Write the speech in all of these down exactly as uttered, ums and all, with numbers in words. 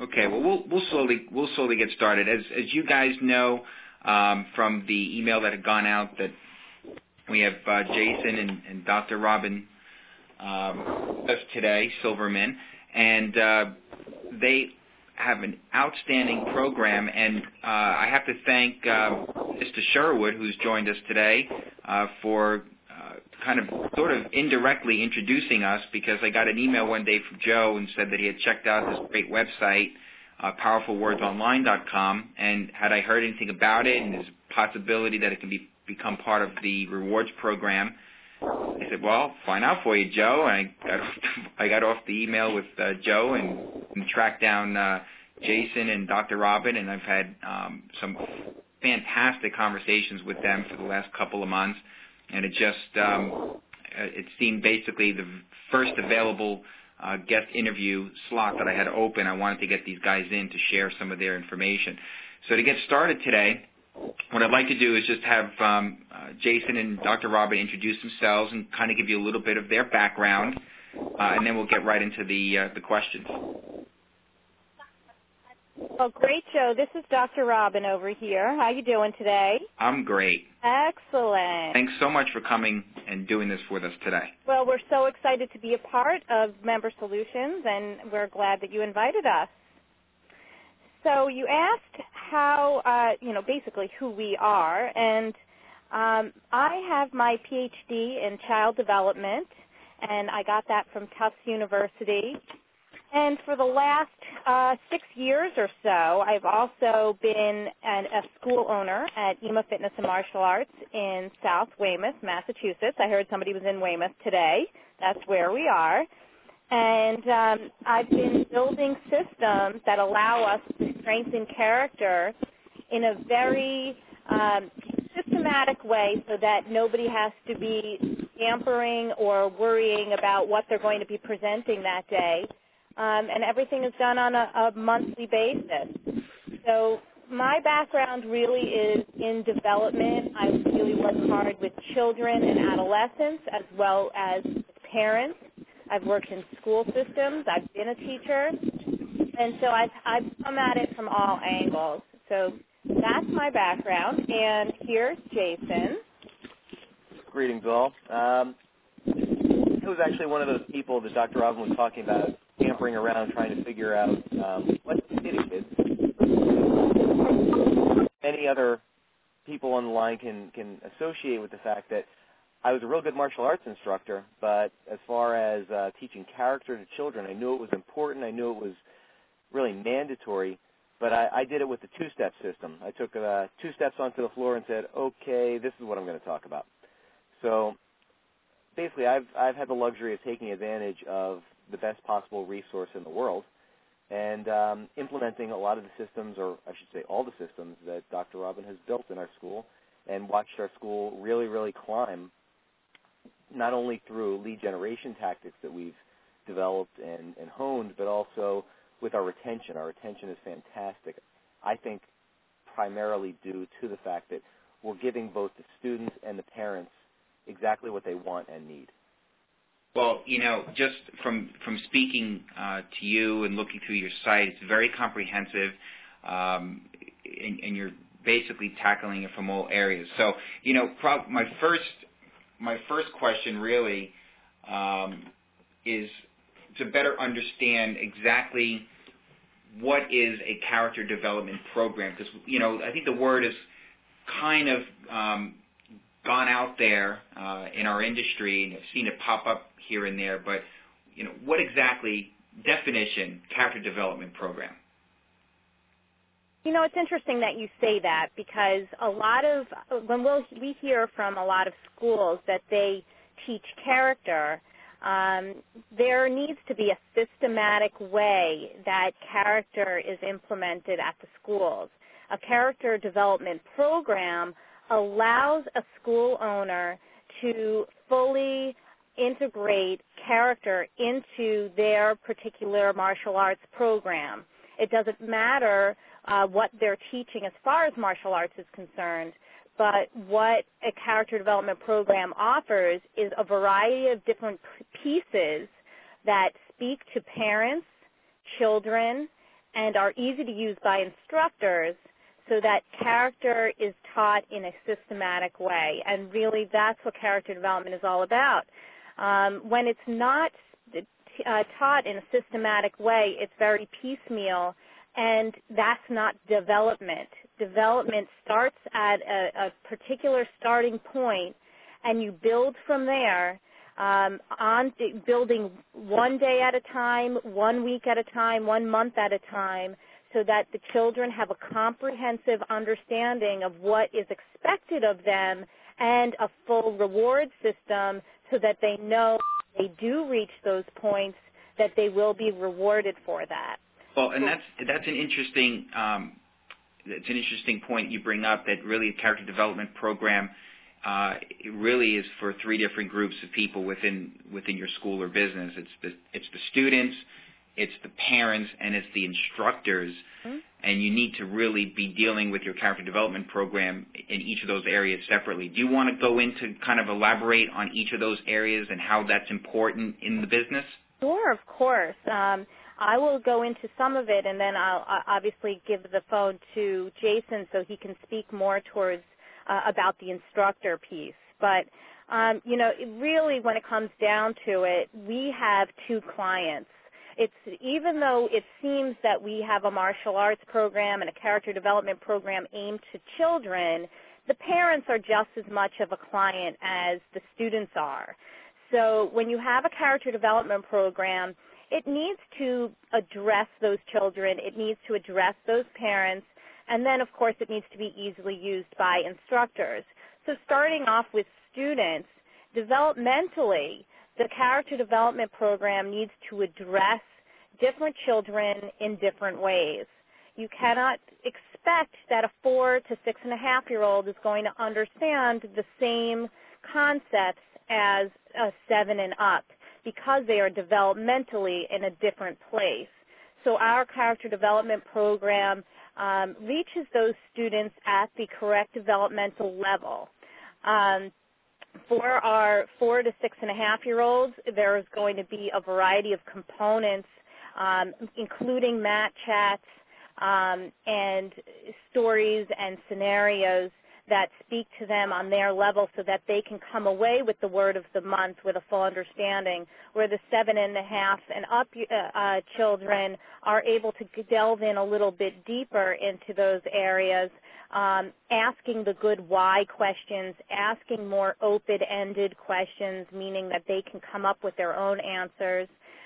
Okay. Well, we'll we'll slowly we'll slowly get started. As as you guys know um, from the email that had gone out, that we have uh, Jason and, and Doctor Robin um, with us today, Silverman, and uh, they have an outstanding program. And uh, I have to thank uh, Mister Sherwood, who's joined us today, uh, for kind of sort of indirectly introducing us, because I got an email one day from Joe and said that he had checked out this great website, uh, powerful words online dot com, and had I heard anything about it and there's a possibility that it can be become part of the rewards program. I said, well, find out for you, Joe. And I got off, I got off the email with uh, Joe and, and tracked down uh, Jason and Doctor Robin, and I've had um, some fantastic conversations with them for the last couple of months. And it just um, it seemed basically the first available uh, guest interview slot that I had open. I wanted to get these guys in to share some of their information. So to get started today, what I'd like to do is just have um, uh, Jason and Doctor Robin introduce themselves and kind of give you a little bit of their background, uh, and then we'll get right into the uh, the questions. Well, great, Joe. This is Doctor Robin over here. How you doing today? I'm great. Excellent. Thanks so much for coming and doing this with us today. Well, we're so excited to be a part of Member Solutions, and we're glad that you invited us. So you asked how, uh, you know, basically who we are, and um, I have my P H D in child development, and I got that from Tufts University. And for the last uh, six years or so, I've also been an, a school owner at E M A Fitness and Martial Arts in South Weymouth, Massachusetts. I heard somebody was in Weymouth today. That's where we are. And um, I've been building systems that allow us to strengthen character in a very um, systematic way so that nobody has to be scampering or worrying about what they're going to be presenting that day. Um, and everything is done on a, a monthly basis. So my background really is in development. I really work hard with children and adolescents as well as parents. I've worked in school systems. I've been a teacher. And so I've, I've come at it from all angles. So that's my background. And here's Jason. Greetings, all. Um, I was actually one of those people that Doctor Robin was talking about, scampering around trying to figure out um, what it is. Many other people on the line can, can associate with the fact that I was a real good martial arts instructor, but as far as uh, teaching character to children, I knew it was important. I knew it was really mandatory, but I, I did it with the two-step system. I took uh, two steps onto the floor and said, okay, this is what I'm going to talk about. So basically, I've, I've had the luxury of taking advantage of the best possible resource in the world and um, implementing a lot of the systems, or I should say all the systems, that Doctor Robin has built in our school and watched our school really, really climb, not only through lead generation tactics that we've developed and, and honed, but also with our retention. Our retention is fantastic, I think primarily due to the fact that we're giving both the students and the parents exactly what they want and need. Well, you know, just from from speaking uh, to you and looking through your site, it's very comprehensive, um, and, and you're basically tackling it from all areas. So, you know, prob- my first my first question really um, is to better understand exactly what is a character development program, because, you know, I think the word is kind of um, gone out there uh, in our industry, and I've seen it pop up here and there, but, you know, what exactly, definition, character development program? You know, it's interesting that you say that, because a lot of, when we'll, we hear from a lot of schools that they teach character, um, there needs to be a systematic way that character is implemented at the schools. A character development program allows a school owner to fully integrate character into their particular martial arts program. It doesn't matter uh, what they're teaching as far as martial arts is concerned, but what a character development program offers is a variety of different pieces that speak to parents, children, and are easy to use by instructors so that character is taught in a systematic way. And really that's what character development is all about. Um, when it's not uh, taught in a systematic way, it's very piecemeal, and that's not development. Development starts at a, a particular starting point, and you build from there, um, on building one day at a time, one week at a time, one month at a time, so that the children have a comprehensive understanding of what is expected of them and a full reward system so that they know if they do reach those points that they will be rewarded for that. Well, and that's that's an interesting um, it's an interesting point you bring up, that really a character development program uh, it really is for three different groups of people within within your school or business. It's the it's the students, it's the parents, and it's the instructors. Mm-hmm. And you need to really be dealing with your character development program in each of those areas separately. Do you want to go into kind of elaborate on each of those areas and how that's important in the business? Sure, of course. Um, I will go into some of it, and then I'll obviously give the phone to Jason so he can speak more towards uh, about the instructor piece. But, um, you know, it really when it comes down to it, we have two clients. It's even though it seems that we have a martial arts program and a character development program aimed to children, the parents are just as much of a client as the students are. So when you have a character development program, it needs to address those children, it needs to address those parents, and then, of course, it needs to be easily used by instructors. So starting off with students, developmentally, the character development program needs to address different children in different ways. You cannot expect that a four to six and a half year old is going to understand the same concepts as a seven and up because they are developmentally in a different place. So our character development program um, reaches those students at the correct developmental level. Um, For our four to six and a half year olds, there is going to be a variety of components, um, including mat chats um, and stories and scenarios that speak to them on their level so that they can come away with the word of the month with a full understanding, where the seven and a half and up uh, uh, children are able to delve in a little bit deeper into those areas, um, asking the good why questions, asking more open-ended questions, meaning that they can come up with their own answers,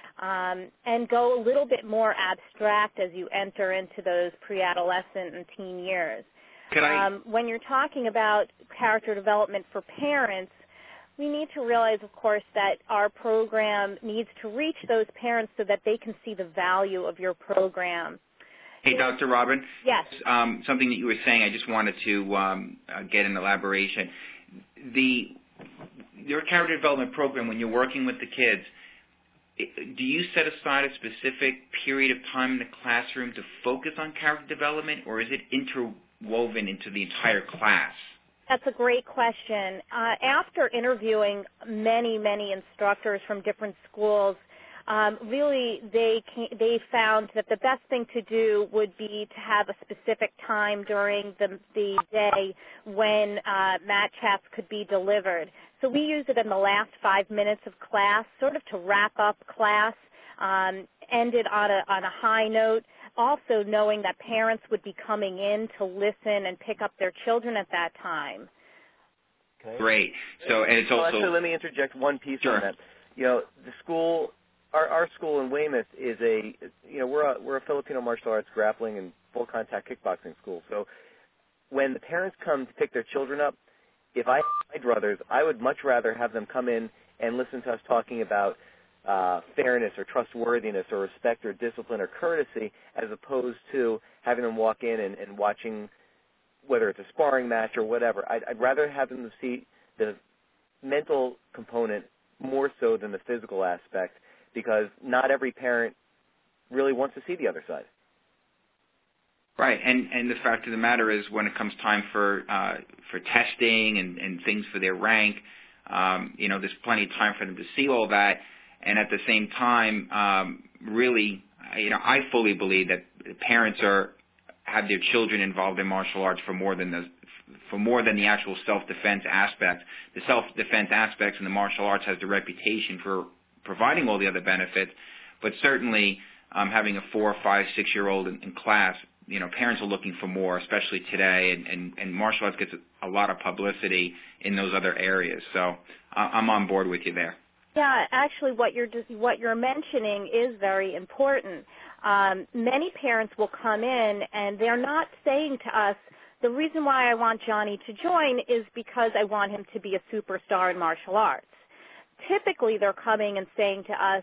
um, and go a little bit more abstract as you enter into those pre-adolescent and teen years. Could I? Um, when you're talking about character development for parents, we need to realize, of course, that our program needs to reach those parents so that they can see the value of your program. Hey, Doctor Robin. Yes. Um, something that you were saying, I just wanted to um, uh, get an elaboration. The your character development program, when you're working with the kids, do you set aside a specific period of time in the classroom to focus on character development, or is it interwoven into the entire class? That's a great question. Uh, after interviewing many, many instructors from different schools, um, really they came, they found that the best thing to do would be to have a specific time during the, the day when uh, mat chats could be delivered. So we use it in the last five minutes of class, sort of to wrap up class, um, end it on a, on a high note, also knowing that parents would be coming in to listen and pick up their children at that time. Okay. Great. So, and it's well, also... Actually, let me interject one piece Sure. on that. You know, the school, our, our school in Weymouth is a, you know, we're a, we're a Filipino martial arts grappling and full contact kickboxing school. So when the parents come to pick their children up, if I had my druthers, I would much rather have them come in and listen to us talking about uh, fairness or trustworthiness or respect or discipline or courtesy, as opposed to having them walk in and, and watching, whether it's a sparring match or whatever. I'd, I'd rather have them see the mental component more so than the physical aspect, because not every parent really wants to see the other side. Right, and and the fact of the matter is, when it comes time for uh, for testing and, and things for their rank, um, you know, there's plenty of time for them to see all that, and at the same time, um, really, you know, I fully believe that parents are have their children involved in martial arts for more than the for more than the actual self-defense aspect. The self-defense aspects in the martial arts has the reputation for providing all the other benefits, but certainly um, having a four, five, six-year-old in, in class, you know, parents are looking for more, especially today, and, and, and martial arts gets a lot of publicity in those other areas. So uh, I'm on board with you there. Yeah, actually, what you're just, what you're mentioning is very important. Um, many parents will come in and they're not saying to us, the reason why I want Johnny to join is because I want him to be a superstar in martial arts. Typically, they're coming and saying to us,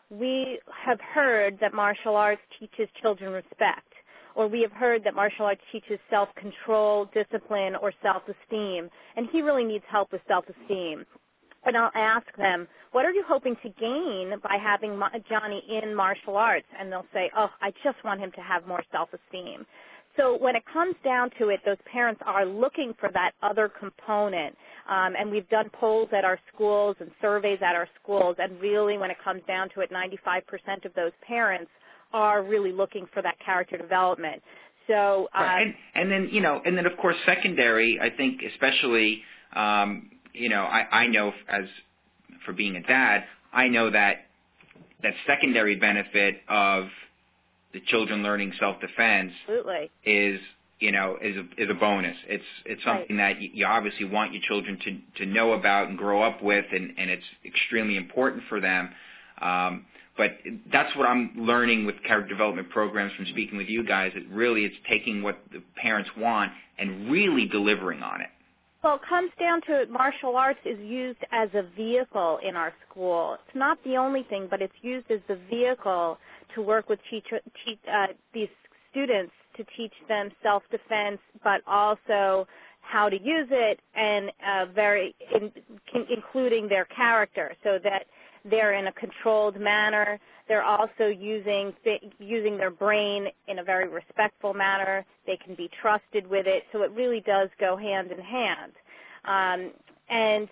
we have heard that martial arts teaches children respect, or we have heard that martial arts teaches self-control, discipline, or self-esteem, and he really needs help with self-esteem. And I'll ask them, what are you hoping to gain by having Johnny in martial arts? And they'll say, oh, I just want him to have more self-esteem. So when it comes down to it, those parents are looking for that other component. Um, and we've done polls at our schools and surveys at our schools, and really when it comes down to it, ninety-five percent of those parents are really looking for that character development. So, um, right. and, and then, you know, and then of course secondary, I think especially, um, you know, I, I know as for being a dad, I know that that secondary benefit of the children learning self-defense Absolutely. is, you know, is a, is a bonus. It's it's something right. that you, you obviously want your children to, to know about and grow up with, and, and it's extremely important for them. Um, but that's what I'm learning with character development programs from speaking with you guys. It really it's taking what the parents want and really delivering on it. Well, it comes down to it, martial arts is used as a vehicle in our school. It's not the only thing, but it's used as the vehicle to work with teacher, teach, uh, these students to teach them self-defense, but also how to use it, and uh, very in, including their character, so that they're in a controlled manner. They're also using using their brain in a very respectful manner. They can be trusted with it, so it really does go hand in hand. Um, and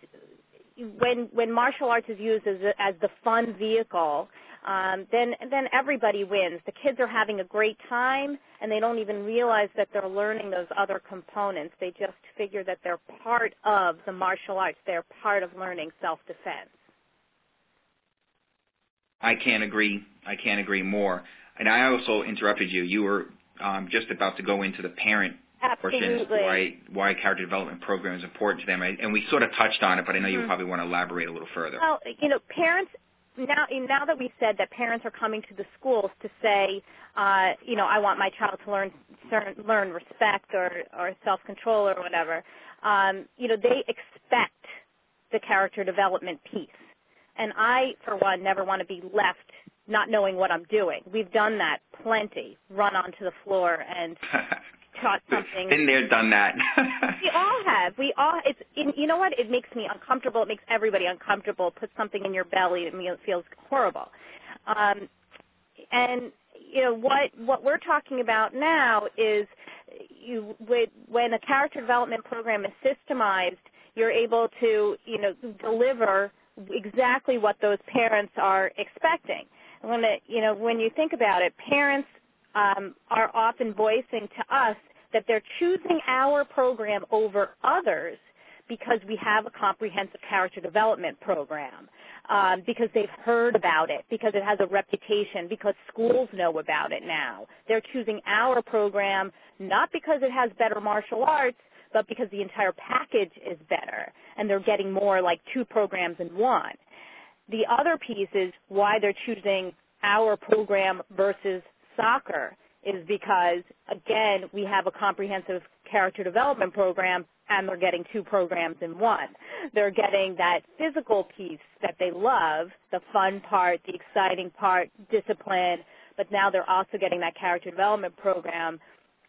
when when martial arts is used as a, as the fun vehicle, um, then then everybody wins. The kids are having a great time, and they don't even realize that they're learning those other components. They just figure that they're part of the martial arts. They're part of learning self-defense. I can't agree. I can't agree more. And I also interrupted you. You were um, just about to go into the parent Absolutely. portion as to why why character development program is important to them. And we sort of touched on it, but I know mm-hmm. you probably want to elaborate a little further. Well, you know, parents. Now, now that we've said that parents are coming to the schools to say, uh, you know, I want my child to learn learn respect or, or self-control or whatever, um, you know, they expect the character development piece. And I, for one, never want to be left not knowing what I'm doing. We've done that plenty, run onto the floor and taught something. Been there, done that. We all have. We all. It's. You know what? It makes me uncomfortable. It makes everybody uncomfortable. Put something in your belly. It feels horrible. Um, and you know what? What we're talking about now is you. When a character development program is systemized, you're able to, you know, deliver exactly what those parents are expecting. And when it, you know, when you think about it, parents um, are often voicing to us that they're choosing our program over others because we have a comprehensive character development program, um, because they've heard about it, because it has a reputation, because schools know about it now. They're choosing our program not because it has better martial arts, but because the entire package is better, and they're getting more like two programs in one. The other piece is why they're choosing our program versus soccer is because, again, we have a comprehensive character development program, and they're getting two programs in one. They're getting that physical piece that they love, the fun part, the exciting part, discipline, but now they're also getting that character development program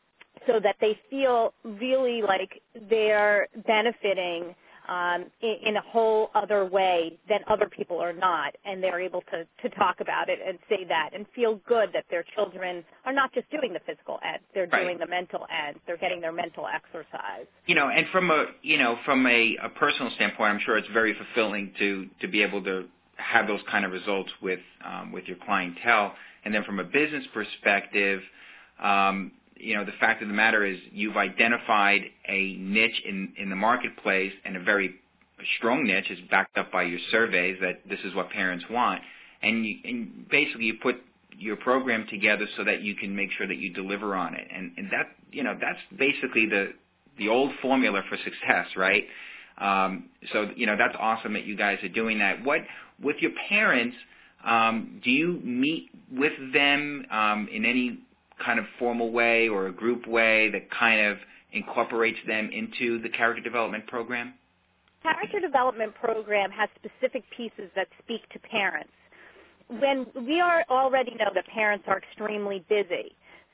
so that they feel really like they're benefiting um, in, in a whole other way than other people are not, and they're able to, to talk about it and say that and feel good that their children are not just doing the physical end, they're right. doing the mental end, they're getting their mental exercise. You know, and from a, you know, from a, a personal standpoint, I'm sure it's very fulfilling to, to be able to have those kind of results with um, with your clientele. And then from a business perspective, um, you know, the fact of the matter is you've identified a niche in, in the marketplace, and a very strong niche is backed up by your surveys that this is what parents want. And, you, and basically you put your program together so that you can make sure that you deliver on it. And, and that, you know, that's basically the, the old formula for success, right? Um, so, you know, that's awesome that you guys are doing that. What, with your parents, um, do you meet with them um, in any kind of formal way or a group way that kind of incorporates them into the character development program? Character development program has specific pieces that speak to parents. When we are already know that parents are extremely busy,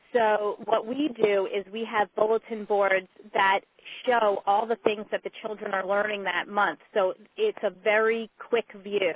so what we do is we have bulletin boards that show all the things that the children are learning that month. So it's a very quick view.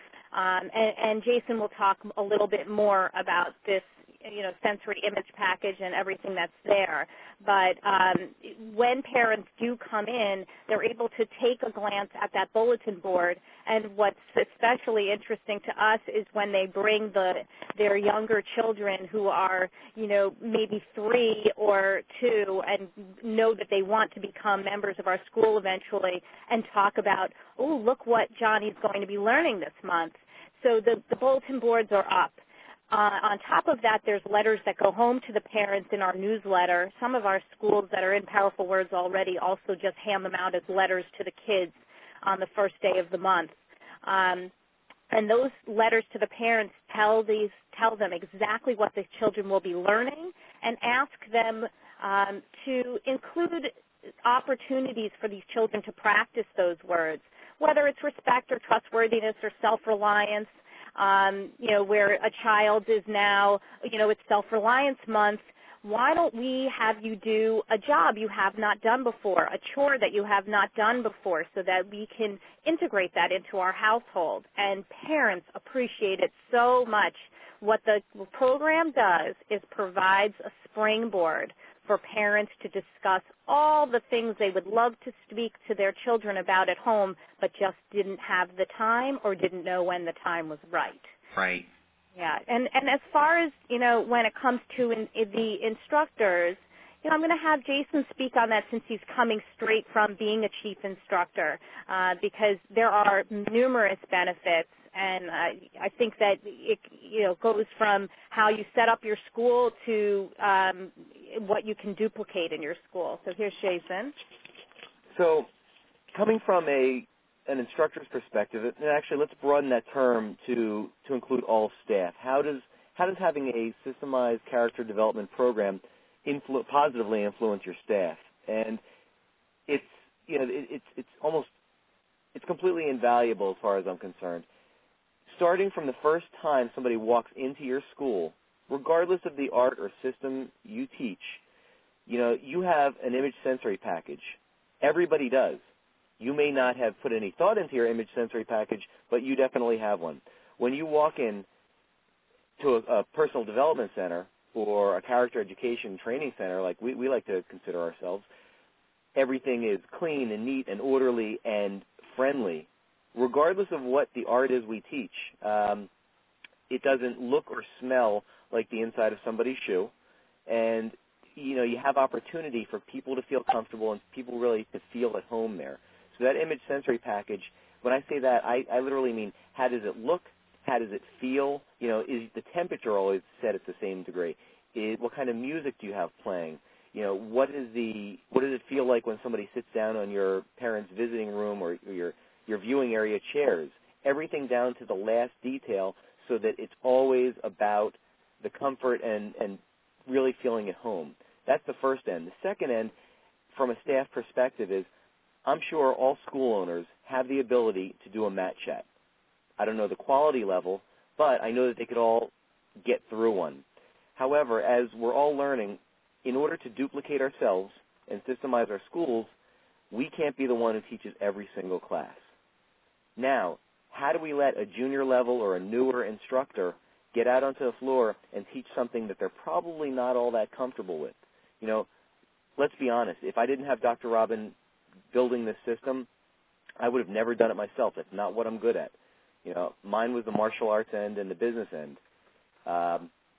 Um, and, and Jason will talk a little bit more about this, you know, sensory image package and everything that's there. But um, when parents do come in, they're able to take a glance at that bulletin board. And what's especially interesting to us is when they bring the their younger children who are, you know, maybe three or two and know that they want to become members of our school eventually, and talk about, oh, look what Johnny's going to be learning this month. So the, the bulletin boards are up. Uh, on top of that, there's letters that go home to the parents in our newsletter. Some of our schools that are in Powerful Words already also just hand them out as letters to the kids on the first day of the month. Um, and those letters to the parents tell these tell them exactly what the children will be learning, and ask them um, to include opportunities for these children to practice those words, whether it's respect or trustworthiness or self-reliance. Um, you know, where a child is now, you know, it's self-reliance month, why don't we have you do a job you have not done before, a chore that you have not done before, so that we can integrate that into our household. And parents appreciate it so much. What the program does is provides a springboard for parents to discuss all the things they would love to speak to their children about at home, but just didn't have the time or didn't know when the time was right. Right. Yeah, and and as far as, you know, when it comes to in, in the instructors, you know, I'm going to have Jason speak on that since he's coming straight from being a chief instructor, uh, because there are numerous benefits. And uh, I think that it, you know, goes from how you set up your school to um, what you can duplicate in your school. So here's Jason. So coming from a an instructor's perspective, and actually let's broaden that term to to include all staff. How does how does having a systemized character development program influ- positively influence your staff? And it's you know it, it's it's almost it's completely invaluable as far as I'm concerned. Starting from the first time somebody walks into your school, regardless of the art or system you teach, you know, you have an image sensory package. Everybody does. You may not have put any thought into your image sensory package, but you definitely have one. When you walk in to a, a personal development center or a character education training center, like we, we like to consider ourselves, everything is clean and neat and orderly and friendly. Regardless of what the art is we teach, um, it doesn't look or smell like the inside of somebody's shoe. And, you know, you have opportunity for people to feel comfortable and people really to feel at home there. So that image sensory package, when I say that, I, I literally mean how does it look, how does it feel, you know, is the temperature always set at the same degree? Is, what kind of music do you have playing? You know, what is the what does it feel like when somebody sits down on your parents' visiting room or, or your your viewing area chairs, everything down to the last detail so that it's always about the comfort and, and really feeling at home. That's the first end. The second end, from a staff perspective, is I'm sure all school owners have the ability to do a mat chat. I don't know the quality level, but I know that they could all get through one. However, as we're all learning, in order to duplicate ourselves and systemize our schools, we can't be the one who teaches every single class. Now, how do we let a junior level or a newer instructor get out onto the floor and teach something that they're probably not all that comfortable with? You know, let's be honest. If I didn't have Doctor Robin building this system, I would have never done it myself. That's not what I'm good at. You know, mine was the martial arts end and the business end. Um,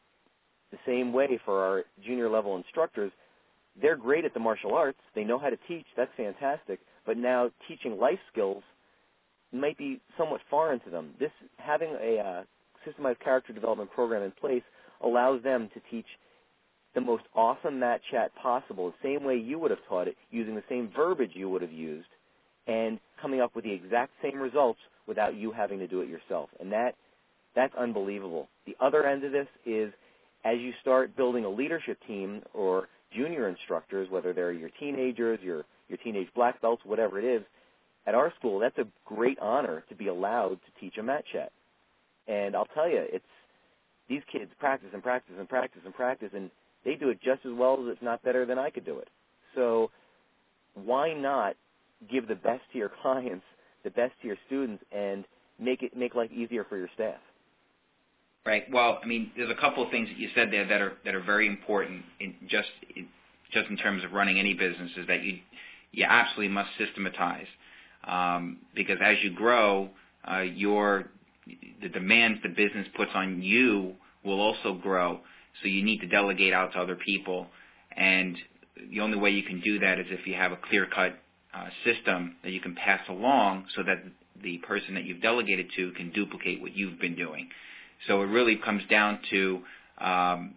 the same way for our junior level instructors. They're great at the martial arts. They know how to teach. That's fantastic. But now teaching life skills might be somewhat foreign to them. This having a uh, systemized character development program in place allows them to teach the most awesome mat chat possible, the same way you would have taught it, using the same verbiage you would have used, and coming up with the exact same results without you having to do it yourself. And that that's unbelievable. The other end of this is as you start building a leadership team or junior instructors, whether they're your teenagers, your, your teenage black belts, whatever it is, at our school, that's a great honor to be allowed to teach a mat chat. And I'll tell you, it's these kids practice and practice and practice and practice, and they do it just as well, if not better, than I could do it. So why not give the best to your clients, the best to your students, and make it make life easier for your staff? Right. Well, I mean, there's a couple of things that you said there that are that are very important in just in, just in terms of running any business, is that you you absolutely must systematize, um, because as you grow, uh, your the demands the business puts on you will also grow. So you need to delegate out to other people, and the only way you can do that is if you have a clear-cut uh, system that you can pass along, so that the person that you've delegated to can duplicate what you've been doing. So it really comes down to um,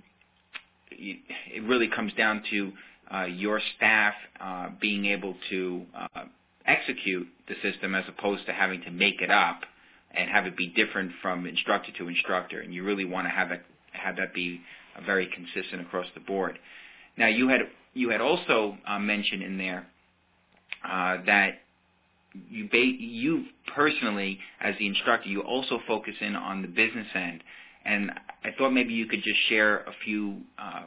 it really comes down to uh, your staff uh, being able to uh, execute the system as opposed to having to make it up and have it be different from instructor to instructor. And you really want to have that have that be uh, very consistent across the board. Now, you had you had also uh, mentioned in there uh, that you ba- you personally, as the instructor, you also focus in on the business end, and I thought maybe you could just share a few uh,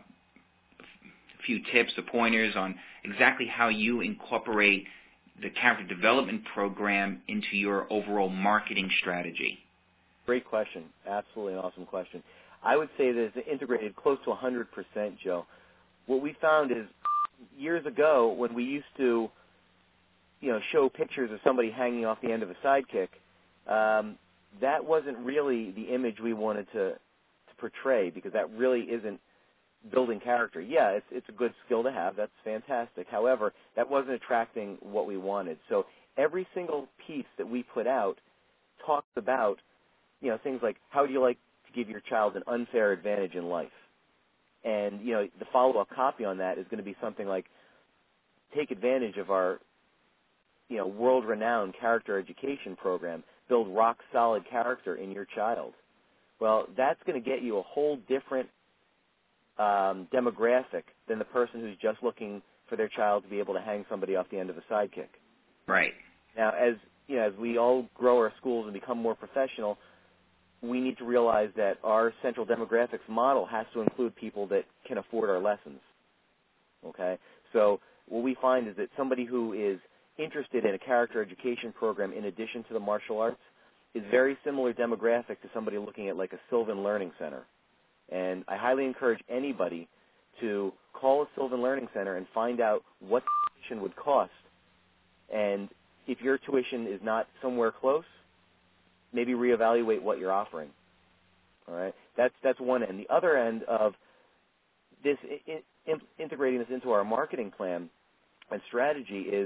a few tips or pointers on exactly how you incorporate the character development program into your overall marketing strategy. Great question. Absolutely an awesome question. I would say that it's integrated close to one hundred percent, Joe. What we found is years ago when we used to you know, show pictures of somebody hanging off the end of a sidekick, um, that wasn't really the image we wanted to, to portray, because that really isn't building character. Yeah, it's, it's a good skill to have. That's fantastic. However, that wasn't attracting what we wanted. So every single piece that we put out talks about, you know, things like, how do you like to give your child an unfair advantage in life? And, you know, the follow-up copy on that is going to be something like, take advantage of our you know, world-renowned character education program, build rock-solid character in your child. Well, that's going to get you a whole different um, demographic than the person who's just looking for their child to be able to hang somebody off the end of a sidekick. Right. Now, as you know, as we all grow our schools and become more professional, we need to realize that our central demographics model has to include people that can afford our lessons. Okay? So what we find is that somebody who is interested in a character education program in addition to the martial arts is very similar demographic to somebody looking at like a Sylvan Learning Center. And I highly encourage anybody to call a Sylvan Learning Center and find out what tuition would cost. And if your tuition is not somewhere close, maybe reevaluate what you're offering. All right? That's that's one end. The other end of this, in, in, integrating this into our marketing plan and strategy is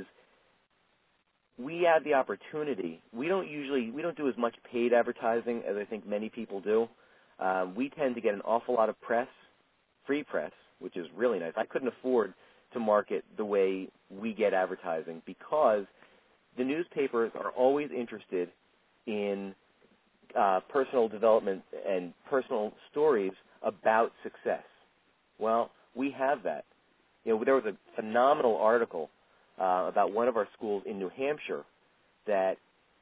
we have the opportunity. We don't usually, we don't do as much paid advertising as I think many people do. Uh, we tend to get an awful lot of press, free press, which is really nice. I couldn't afford to market the way we get advertising because the newspapers are always interested in uh, personal development and personal stories about success. Well, we have that. You know, there was a phenomenal article Uh, about one of our schools in New Hampshire that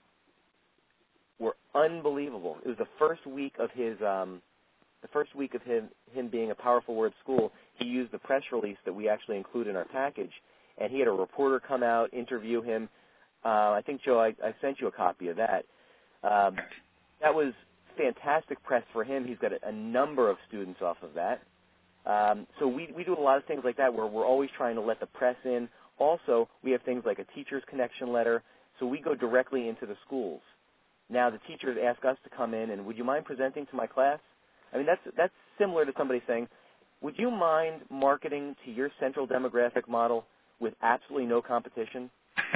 were unbelievable. It was the first week of his, um, the first week of him, him being a Powerful Word school. He used the press release that we actually include in our package, and he had a reporter come out, interview him. Uh, I think, Joe, I, I sent you a copy of that. Um, that was fantastic press for him. He's got a, a number of students off of that. Um, so we, we do a lot of things like that where we're always trying to let the press in. Also, we have things like a teacher's connection letter, so we go directly into the schools. Now, the teachers ask us to come in and, would you mind presenting to my class? I mean, that's that's similar to somebody saying, would you mind marketing to your central demographic model with absolutely no competition?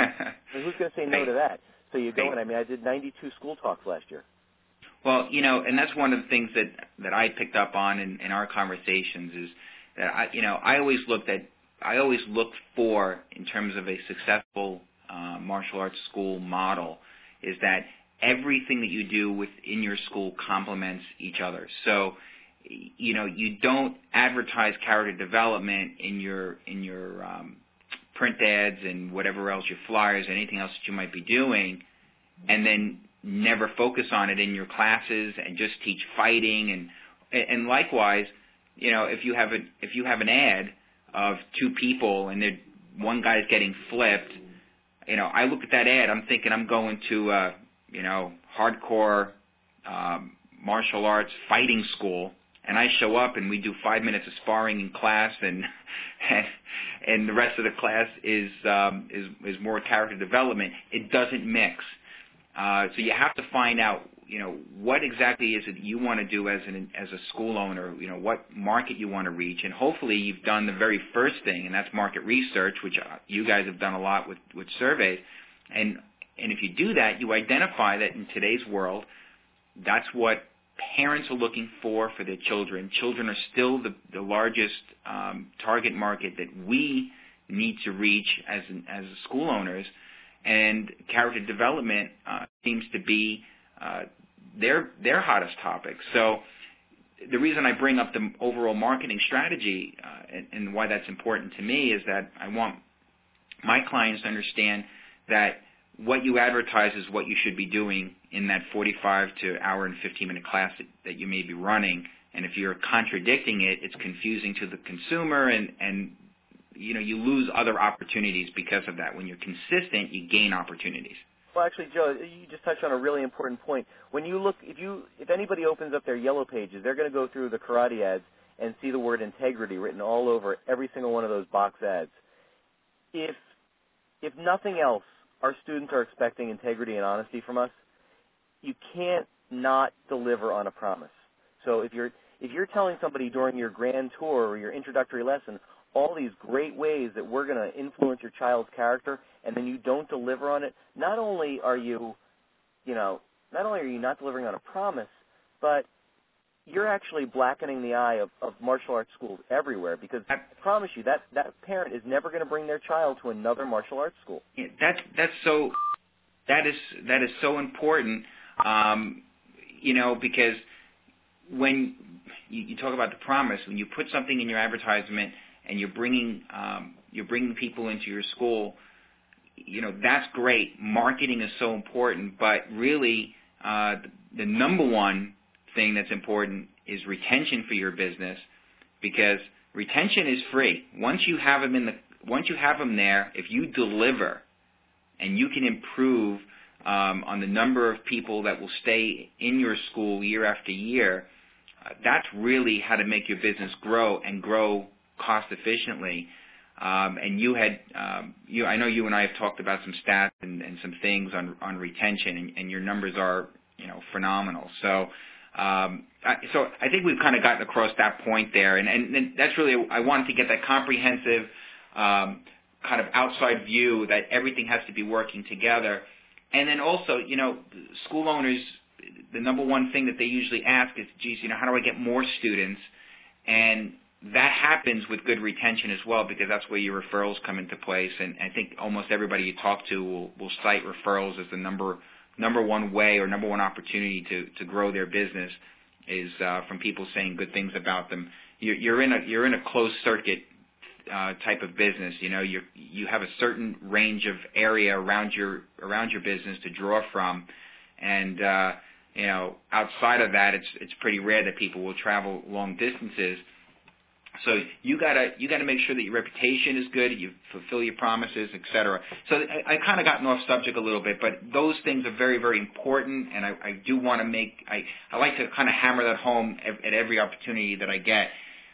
And who's going to say no to that? So you go in. I mean, I did ninety-two school talks last year. Well, you know, and that's one of the things that, that I picked up on in, in our conversations is that, I, you know, I always looked at, I always looked for, in terms of a successful uh, martial arts school model, is that everything that you do within your school complements each other. So, you know, you don't advertise character development in your in your um, print ads and whatever else, your flyers, anything else that you might be doing, and then never focus on it in your classes and just teach fighting. And and likewise, you know, if you have a if you have an ad of two people and one guy's getting flipped, you know, I look at that ad, I'm thinking I'm going to uh, you know, hardcore um, martial arts fighting school. And I show up and we do five minutes of sparring in class, and and, and the rest of the class is um, is is more character development. It doesn't mix. Uh, so you have to find out, you know, what exactly is it that you want to do as an as a school owner. You know, what market you want to reach, and hopefully you've done the very first thing, and that's market research, which uh, you guys have done a lot with with surveys. And and if you do that, you identify that in today's world, that's what parents are looking for for their children. Children are still the, the largest um, target market that we need to reach as an, as school owners, and character development uh, seems to be uh, their their hottest topic. So the reason I bring up the overall marketing strategy uh, and, and why that's important to me is that I want my clients to understand that what you advertise is what you should be doing in that forty-five to hour and fifteen minute class that, that you may be running. And if you're contradicting it, it's confusing to the consumer, and, and you know, you lose other opportunities because of that. When you're consistent, you gain opportunities. Well, actually, Joe, you just touched on a really important point. When you look, if you, if anybody opens up their yellow pages, they're going to go through the karate ads and see the word integrity written all over every single one of those box ads. If, if nothing else, our students are expecting integrity and honesty from us. You can't not deliver on a promise. So if you're if you're telling somebody during your grand tour or your introductory lesson all these great ways that we're going to influence your child's character, and then you don't deliver on it, not only are you, you know, not only are you not delivering on a promise, but you're actually blackening the eye of, of martial arts schools everywhere, because I promise you that that parent is never going to bring their child to another martial arts school. Yeah, that's that's so that is that is so important, um, you know, because when you, you talk about the promise, when you put something in your advertisement and you're bringing um, you're bringing people into your school, you know, that's great. Marketing is so important, but really uh, the, the number one thing that's important is retention for your business, because retention is free. Once you have them in the once you have them there, if you deliver and you can improve um, on the number of people that will stay in your school year after year, uh, that's really how to make your business grow and grow cost efficiently. Um, and you had, um, you I know you and I have talked about some stats and, and some things on on retention, and, and your numbers are, you know, phenomenal. So. Um, I, so I think we've kind of gotten across that point there, and, and, and that's really, I wanted to get that comprehensive um, kind of outside view that everything has to be working together. And then also, you know, school owners, the number one thing that they usually ask is, geez, you know, how do I get more students? And that happens with good retention as well, because that's where your referrals come into place. And I think almost everybody you talk to will, will cite referrals as the number number one way or number one opportunity to, to grow their business is uh, from people saying good things about them. You're, you're in a you're in a closed circuit uh, type of business. You know, you you have a certain range of area around your around your business to draw from, and uh, you know, outside of that, it's it's pretty rare that people will travel long distances. So you gotta you gotta make sure that your reputation is good, you fulfill your promises, et cetera. So I, I kind of gotten off subject a little bit, but those things are very, very important, and I, I do want to make I, I like to kind of hammer that home at, at every opportunity that I get.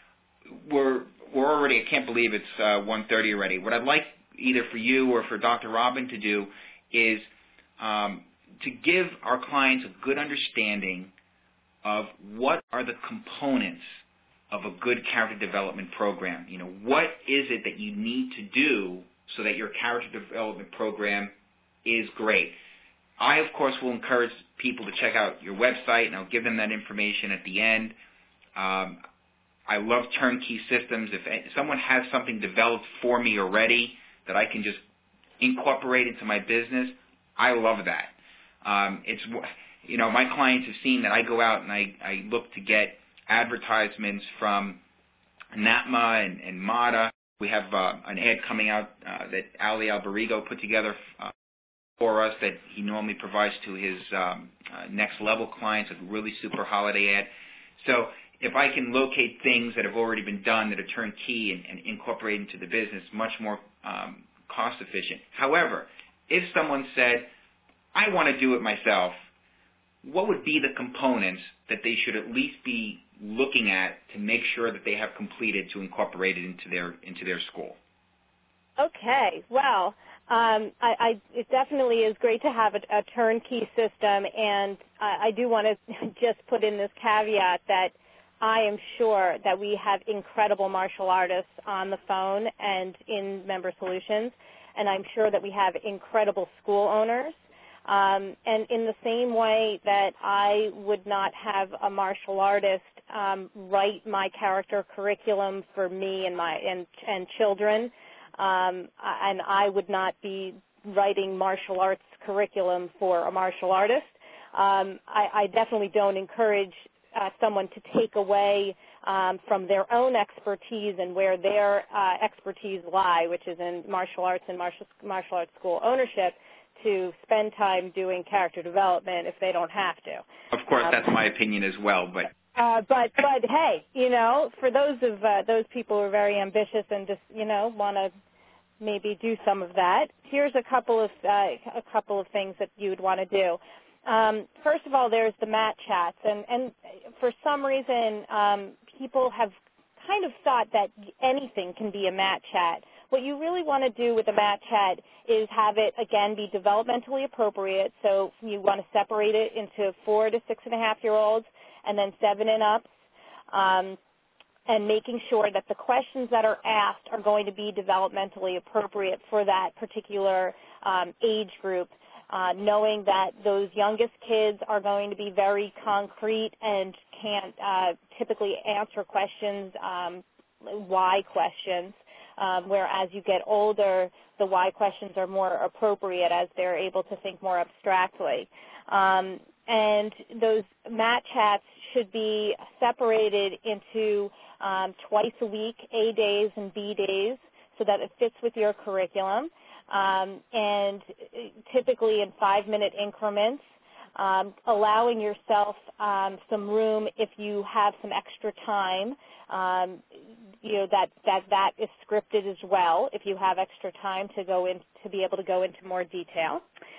We're we're already I can't believe it's uh, one thirty already. What I'd like either for you or for Doctor Robin to do is um, to give our clients a good understanding of what are the components of a good character development program. You know, what is it that you need to do so that your character development program is great? I, of course, will encourage people to check out your website, and I'll give them that information at the end. Um, I love turnkey systems. If someone has something developed for me already that I can just incorporate into my business, I love that. Um, it's, you know, my clients have seen that I go out and I, I look to get advertisements from N A T M A and, and MATA. We have uh, an ad coming out uh, that Ali Alberigo put together uh, for us that he normally provides to his um, uh, next level clients, a really super holiday ad. So if I can locate things that have already been done that are turnkey and, and incorporate into the business, much more um, cost efficient. However, if someone said, I want to do it myself, what would be the components that they should at least be looking at to make sure that they have completed to incorporate it into their into their school? Okay, well, um, I, I, it definitely is great to have a, a turnkey system, and I, I do want to just put in this caveat that I am sure that we have incredible martial artists on the phone and in Member Solutions, and I'm sure that we have incredible school owners. Um, and in the same way that I would not have a martial artist um, write my character curriculum for me and my and, and children, um, and I would not be writing martial arts curriculum for a martial artist, um, I, I definitely don't encourage uh, someone to take away um, from their own expertise and where their uh, expertise lie, which is in martial arts and martial, martial arts school ownership, to spend time doing character development if they don't have to. Of course, um, that's my opinion as well. But uh, but but hey, you know, for those of uh, those people who are very ambitious and just you know want to maybe do some of that, here's a couple of uh, a couple of things that you would want to do. Um, first of all, there's the mat chats, and and for some reason, um, people have kind of thought that anything can be a mat chat. What you really want to do with a mat chat is have it, again, be developmentally appropriate. So you want to separate it into four to six and a half year olds and then seven and ups, um, and making sure that the questions that are asked are going to be developmentally appropriate for that particular um, age group, uh, knowing that those youngest kids are going to be very concrete and can't uh, typically answer questions, um, why questions. Um, whereas you get older, the why questions are more appropriate as they're able to think more abstractly. Um, and those mat chats should be separated into um, twice a week, A days and B days, so that it fits with your curriculum, um, and typically in five-minute increments. Um, allowing yourself um, some room if you have some extra time, um, you know, that, that that is scripted as well if you have extra time to go in, to be able to go into more detail.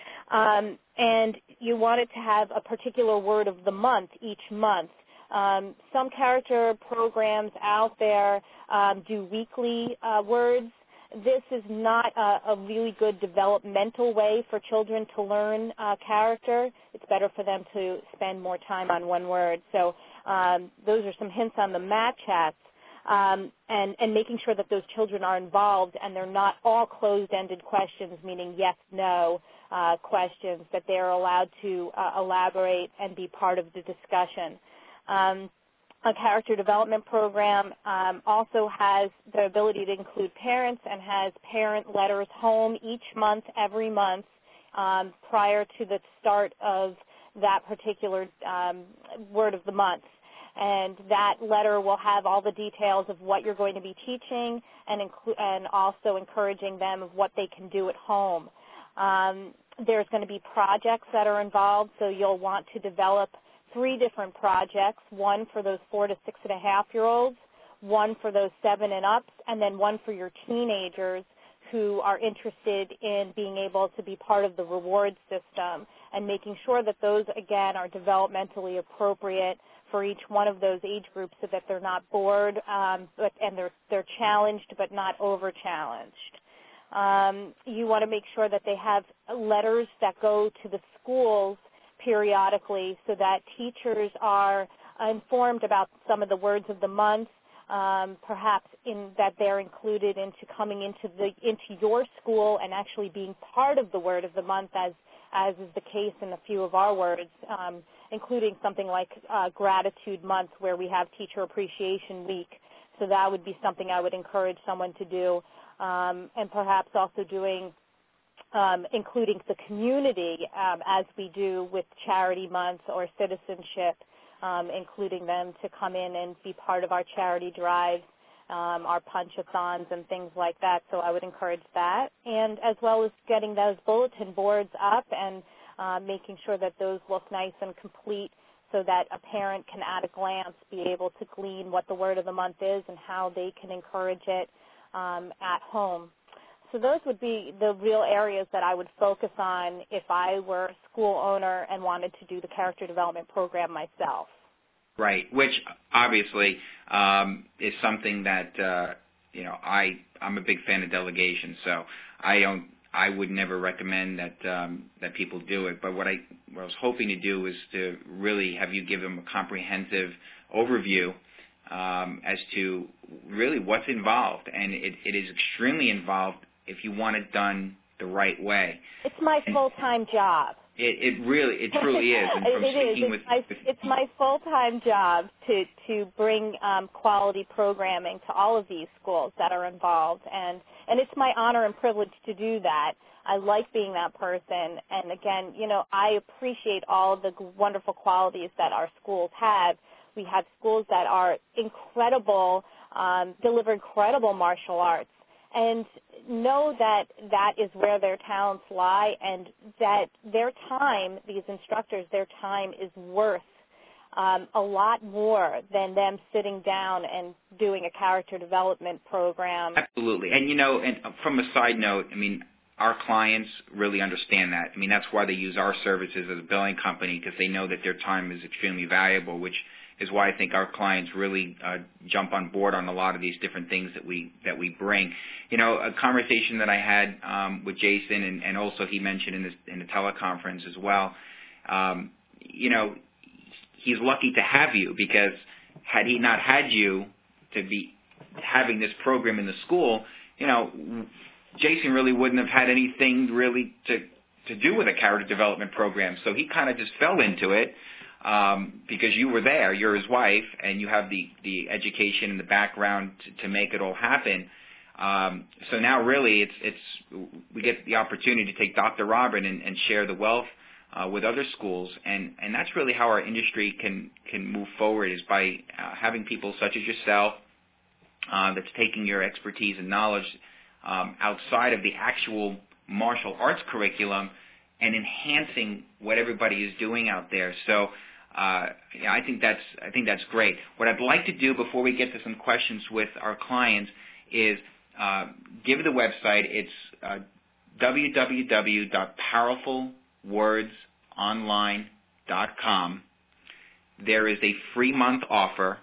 Um, and you want it to have a particular word of the month each month. Um, some character programs out there um, do weekly uh, words. This is not a, a really good developmental way for children to learn uh, character. It's better for them to spend more time on one word. So um, those are some hints on the mat chats, um, and, and making sure that those children are involved and they're not all closed-ended questions, meaning yes, no uh, questions, that they're allowed to uh, elaborate and be part of the discussion. Um, A character development program um, also has the ability to include parents and has parent letters home each month, every month, um, prior to the start of that particular um, word of the month. And that letter will have all the details of what you're going to be teaching and, inclu- and also encouraging them of what they can do at home. Um, there's going to be projects that are involved, so you'll want to develop three different projects, one for those four to six and a half year olds, one for those seven and ups, and then one for your teenagers who are interested in being able to be part of the reward system, and making sure that those, again, are developmentally appropriate for each one of those age groups so that they're not bored um, but, and they're, they're challenged but not over-challenged. Um, you want to make sure that they have letters that go to the schools periodically so that teachers are informed about some of the words of the month um, perhaps in that they're included into coming into the into your school and actually being part of the word of the month, as as is the case in a few of our words, um, including something like uh, Gratitude Month, where we have Teacher Appreciation Week. So that would be something I would encourage someone to do, um, and perhaps also doing Um, including the community, um, as we do with Charity Month or Citizenship, um, including them to come in and be part of our charity drives, um, our punch-a-thons and things like that. So I would encourage that, and as well as getting those bulletin boards up and uh, making sure that those look nice and complete so that a parent can at a glance be able to glean what the word of the month is and how they can encourage it um, at home. So those would be the real areas that I would focus on if I were a school owner and wanted to do the character development program myself. Right, which obviously um, is something that uh, you know I I'm a big fan of delegation, so I don't I would never recommend that um, that people do it. But what I what I was hoping to do is to really have you give them a comprehensive overview um, as to really what's involved, and it, it is extremely involved if you want it done the right way. It's my and full-time job. It, it really, it truly is. And from it speaking is. with, It's my, with it's my full-time job to to bring um, quality programming to all of these schools that are involved, and and it's my honor and privilege to do that. I like being that person, and again, you know, I appreciate all the wonderful qualities that our schools have. We have schools that are incredible, um, deliver incredible martial arts, and know that that is where their talents lie, and that their time, these instructors, their time is worth um, a lot more than them sitting down and doing a character development program. Absolutely. And, you know, and from a side note, I mean, our clients really understand that. I mean, that's why they use our services as a billing company, because they know that their time is extremely valuable, which is why I think our clients really uh, jump on board on a lot of these different things that we that we bring. You know, a conversation that I had um, with Jason, and, and also he mentioned in, this, in the teleconference as well, um, you know, he's lucky to have you, because had he not had you to be having this program in the school, you know, Jason really wouldn't have had anything really to, to do with a character development program. So he kind of just fell into it. Um, because you were there, you're his wife, and you have the, the education and the background to, to make it all happen. Um, so now really it's, it's we get the opportunity to take Doctor Robin and, and share the wealth uh, with other schools, and, and that's really how our industry can, can move forward, is by uh, having people such as yourself uh, that's taking your expertise and knowledge um, outside of the actual martial arts curriculum and enhancing what everybody is doing out there. So Uh, yeah, I think that's I think that's great. What I'd like to do before we get to some questions with our clients is uh, give the website. It's uh, w w w dot powerful words online dot com. There is a free month offer,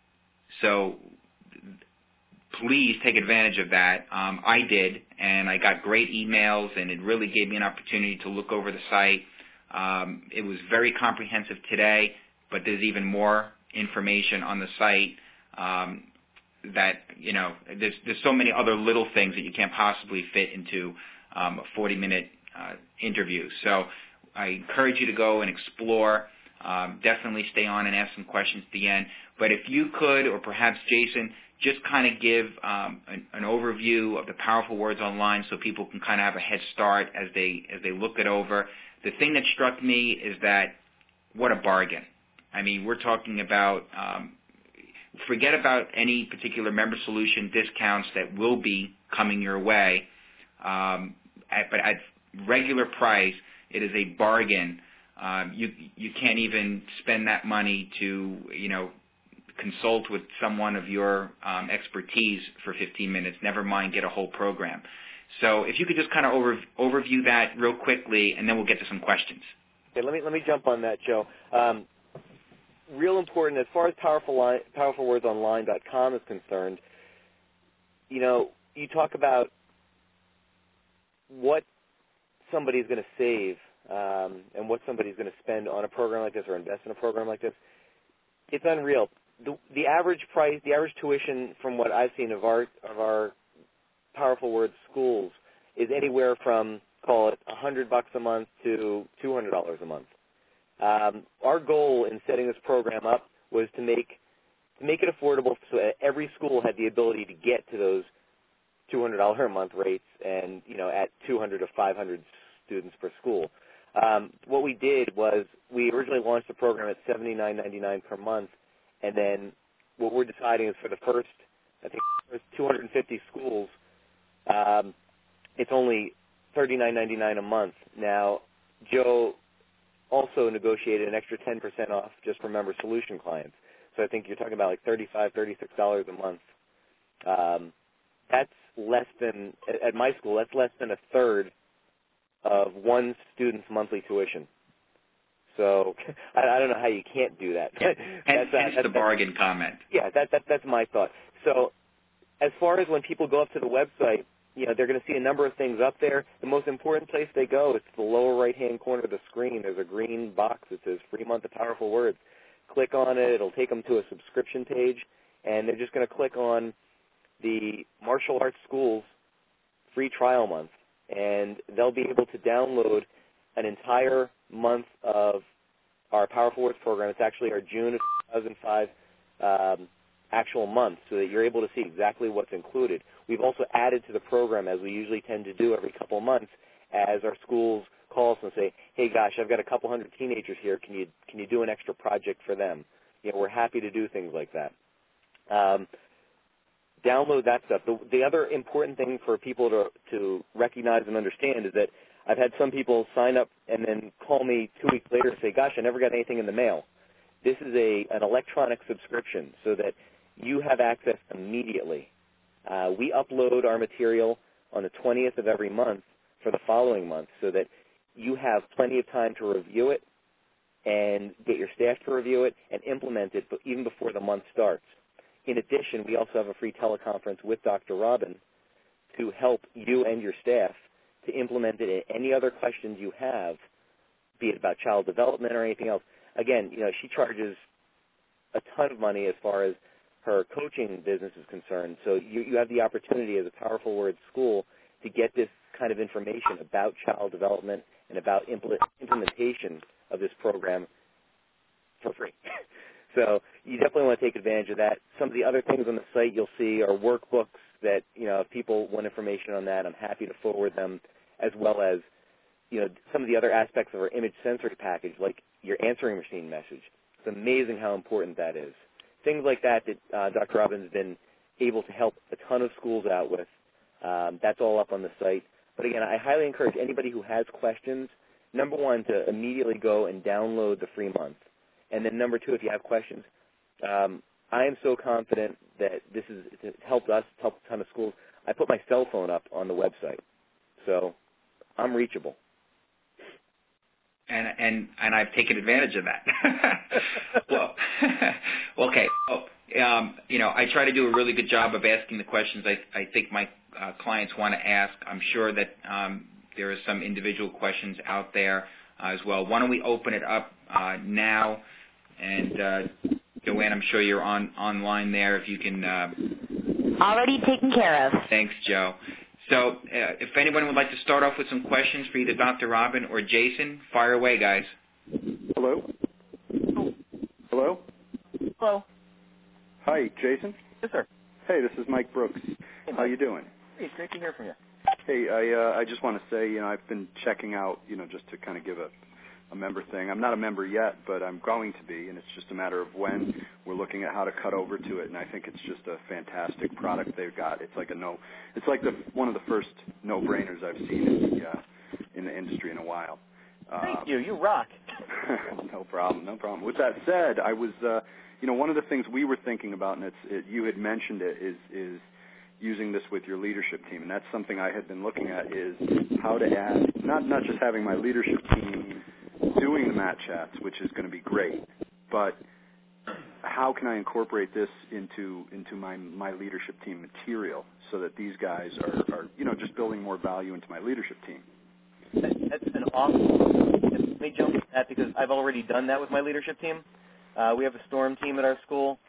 so please take advantage of that. Um, I did, and I got great emails, and it really gave me an opportunity to look over the site. Um, it was very comprehensive today, but there's even more information on the site um, that, you know, there's, there's so many other little things that you can't possibly fit into um, a forty-minute uh, interview. So I encourage you to go and explore. Um, definitely stay on and ask some questions at the end. But if you could, or perhaps Jason, just kind of give um, an, an overview of the Powerful Words Online so people can kind of have a head start as they as they look it over. The thing that struck me is that what a bargain. I mean, we're talking about, um, forget about any particular member solution discounts that will be coming your way, um, at, but at regular price, it is a bargain. Um, you you can't even spend that money to, you know, consult with someone of your um, expertise for fifteen minutes, never mind get a whole program. So if you could just kind of over, overview that real quickly, and then we'll get to some questions. Okay, let me let me jump on that, Joe. Um, real important, as far as powerful line, powerful words online dot com is concerned, you know, you talk about what somebody's going to save um, and what somebody's going to spend on a program like this or invest in a program like this. It's unreal. the the average price, the average tuition from what I've seen of our of our Powerful Words schools is anywhere from, call it a hundred bucks a month to two hundred dollars a month. Um, our goal in setting this program up was to make to make it affordable so that every school had the ability to get to those two hundred dollars a month rates, and you know, at two hundred to five hundred students per school. Um, what we did was we originally launched the program at seventy-nine ninety-nine per month, and then what we're deciding is for the first, I think, first two hundred fifty schools, um, it's only thirty-nine ninety-nine a month. Now, Joe also negotiated an extra ten percent off just for Member Solution clients. So I think you're talking about like thirty-five, thirty-six dollars a month. Um, that's less than, at my school, that's less than a third of one student's monthly tuition. So I, I don't know how you can't do that. Yeah. Hence, that's, uh, hence that's, the bargain that's, comment. Yeah, that, that, that's my thought. So as far as when people go up to the website, you know, they're going to see a number of things up there. The most important place they go is to the lower right-hand corner of the screen. There's a green box that says Free Month of Powerful Words. Click on it. It'll take them to a subscription page, and they're just going to click on the Martial Arts Schools free trial month, and they'll be able to download an entire month of our Powerful Words program. It's actually our June of two thousand five um, actual month, so that you're able to see exactly what's included. We've also added to the program, as we usually tend to do every couple of months, as our schools call us and say, hey, gosh, I've got a couple hundred teenagers here. Can you can you do an extra project for them? You know, we're happy to do things like that. Um, download that stuff. The, the other important thing for people to, to recognize and understand is that I've had some people sign up and then call me two weeks later and say, gosh, I never got anything in the mail. This is a an electronic subscription so that you have access immediately. Uh, we upload our material on the twentieth of every month for the following month so that you have plenty of time to review it and get your staff to review it and implement it even before the month starts. In addition, we also have a free teleconference with Doctor Robin to help you and your staff to implement it. Any other questions you have, be it about child development or anything else. Again, you know, she charges a ton of money as far as her coaching business is concerned. So you, you have the opportunity as a Powerful Words school to get this kind of information about child development and about impl- implementation of this program for free. So you definitely want to take advantage of that. Some of the other things on the site you'll see are workbooks that, you know, if people want information on that, I'm happy to forward them, as well as, you know, some of the other aspects of our image sensory package, like your answering machine message. It's amazing how important that is. Things like that that uh, Doctor Robbins has been able to help a ton of schools out with. Um, that's all up on the site. But again, I highly encourage anybody who has questions, number one, to immediately go and download the free month. And then number two, if you have questions, um, I am so confident that this is it's helped us, it's helped a ton of schools. I put my cell phone up on the website, so I'm reachable. And and and I've taken advantage of that. well, okay. Well, um, you know, I try to do a really good job of asking the questions I, I think my uh, clients want to ask. I'm sure that um, there are some individual questions out there uh, as well. Why don't we open it up uh, now? And uh, Joanne, I'm sure you're on online there. If you can. Uh, Already taken care of. Thanks, Joe. So uh, if anyone would like to start off with some questions for either Doctor Robin or Jason, fire away, guys. Hello? Hello? Hello. Hi, Jason? Yes, sir. Hey, this is Mike Brooks. Hey, How you doing? Hey, it's great to hear from you. Hey, I uh, I just want to say, you know, I've been checking out, you know, just to kind of give a, a member thing. I'm not a member yet, but I'm going to be, and it's just a matter of when. We're looking at how to cut over to it, and I think it's just a fantastic product they've got. It's like a no, it's like the one of the first no-brainers I've seen in the, uh, in the industry in a while. Thank um, you. You rock. No problem, no problem. With that said, I was, uh, you know, one of the things we were thinking about, and it's, it, you had mentioned it, is is using this with your leadership team, and that's something I had been looking at, is how to add, not not just having my leadership team doing the mat chats, which is going to be great, but how can I incorporate this into into my my leadership team material so that these guys are, are you know, just building more value into my leadership team? That's an awesome. Let me jump at that because I've already done that with my leadership team. Uh, we have a STORM team at our school,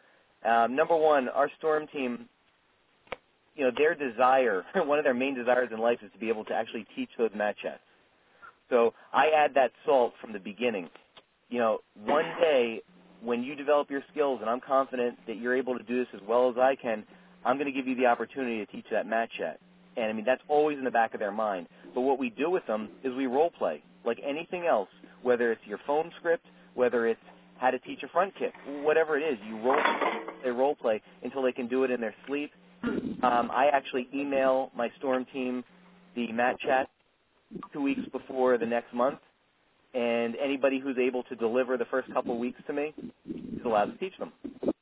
Um, number one, our storm team, you know, their desire, one of their main desires in life is to be able to actually teach those mat chats. So I add that salt from the beginning. You know, one day when you develop your skills, and I'm confident that you're able to do this as well as I can, I'm going to give you the opportunity to teach that mat chat. And, I mean, that's always in the back of their mind. But what we do with them is we role play, like anything else, whether it's your phone script, whether it's how to teach a front kick, whatever it is, you role play, role play until they can do it in their sleep. Um, I actually email my storm team the mat chat two weeks before the next month, and anybody who's able to deliver the first couple weeks to me is allowed to teach them.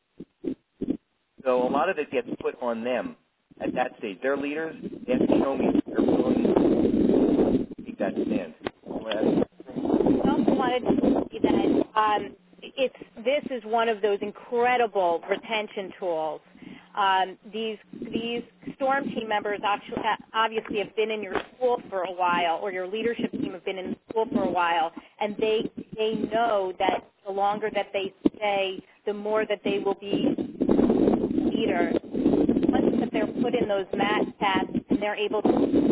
So a lot of it gets put on them at that stage. They're leaders. They have to show me that they're willing to take that stand. I also wanted to say that um, it's, this is one of those incredible retention tools. Um, these these storm team members actually obviously have been in your school for a while, or your leadership team have been in school for a while, and they they know that the longer that they stay, the more that they will be leaders. Once that they're put in those mat chats and they're able to